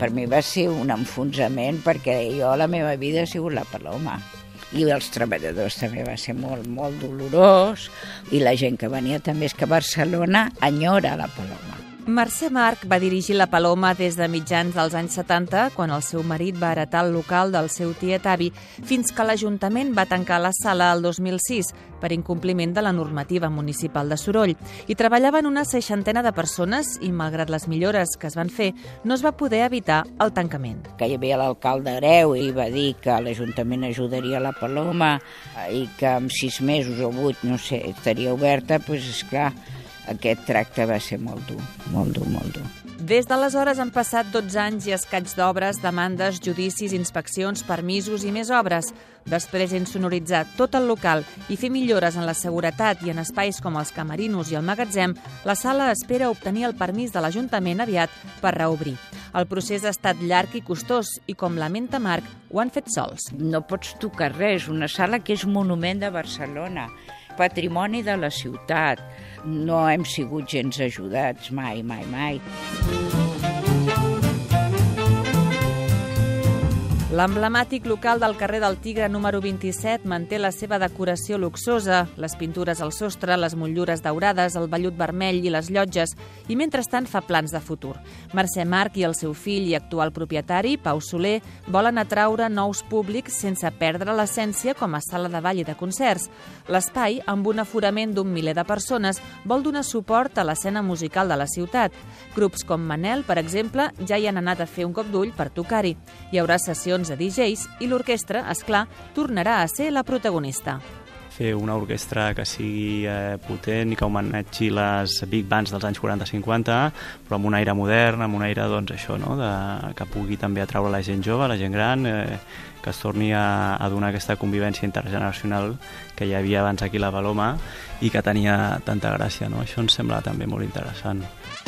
Per mi va ser un enfonsament perquè jo la meva vida ha sigut la Paloma. I els treballadors també va ser molt, molt dolorós i la gent que venia també és que Barcelona enyora la Paloma. Mercè March va dirigir la Paloma des de mitjans dels anys 70, quan el seu marit va heretar el local del seu tiet avi, fins que l'Ajuntament va tancar la sala el 2006 per incompliment de la normativa municipal de soroll. Hi treballaven una 60 de persones i, malgrat les millores que es van fer, no es va poder evitar el tancament. Que hi havia l'alcalde Greu i va dir que l'Ajuntament ajudaria la Paloma i que en 6 mesos o 8, no sé, estaria oberta, doncs esclar, aquest tracte va ser molt dur, molt dur, molt dur. Des d'aleshores han passat 12 anys i escaig d'obres, demandes, judicis, inspeccions, permisos i més obres. Després d'insonoritzar tot el local i fer millores en la seguretat i en espais com els camerinos i el magatzem, la sala espera obtenir el permís de l'Ajuntament aviat per reobrir. El procés ha estat llarg i costós i, com lamenta March, ho han fet sols. No pots tocar res, una sala que és monument de Barcelona, patrimoni de la ciutat. No hem sigut gens ajudats, mai, mai, mai. L'emblemàtic local del carrer del Tigre número 27 manté la seva decoració luxosa, les pintures al sostre, les motllures daurades, el vellut vermell i les llotges, i mentrestant fa plans de futur. Mercè March i el seu fill i actual propietari, Pau Soler, volen atraure nous públics sense perdre l'essència com a sala de ball i de concerts. L'espai, amb un aforament d'1 miler de persones, vol donar suport a l'escena musical de la ciutat. Grups com Manel, per exemple, ja hi han anat a fer un cop d'ull per tocar-hi. Hi haurà sessions de DJs i l'orquestra, esclar, tornarà a ser la protagonista. Fer una orquestra que sigui potent i que homenatgi les big bands dels anys 40-50, però amb un aire modern, amb un aire, doncs, això, no? Que pugui també atraure la gent jove, la gent gran, que es torni a donar aquesta convivència intergeneracional que hi havia abans aquí a la Paloma i que tenia tanta gràcia, no? Això ens sembla també molt interessant.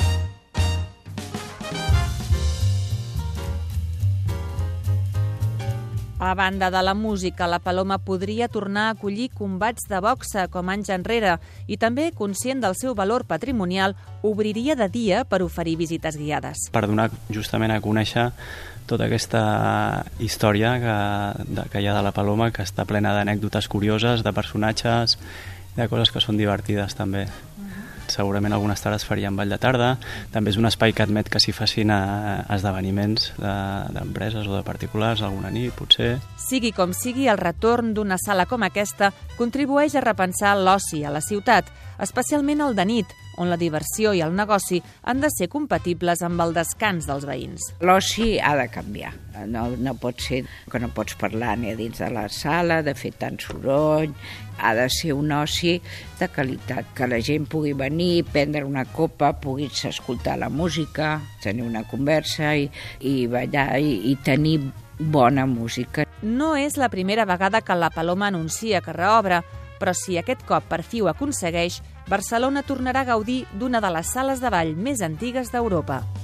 A banda de la música, la Paloma podria tornar a acollir combats de boxa com anys enrere i també, conscient del seu valor patrimonial, obriria de dia per oferir visites guiades. Per donar justament a conèixer tota aquesta història que hi ha de la Paloma, que està plena d'anècdotes curioses, de personatges, de coses que són divertides també. Segurament algunes tardes farien ball de tarda. També és un espai que admet que s'hi facin esdeveniments d'empreses o de particulars alguna nit, potser. Sigui com sigui, el retorn d'una sala com aquesta contribueix a repensar l'oci a la ciutat, especialment el de nit, on la diversió i el negoci han de ser compatibles amb el descans dels veïns. L'oci ha de canviar. No pot ser que no pots parlar ni a dins de la sala, de fer tant soroll. Ha de ser un oci de qualitat, que la gent pugui venir, prendre una copa, pugui escoltar la música, tenir una conversa i ballar i tenir bona música. No és la primera vegada que la Paloma anuncia que reobre, però si aquest cop per fi ho aconsegueix, Barcelona tornarà a gaudir d'una de les sales de ball més antigues d'Europa.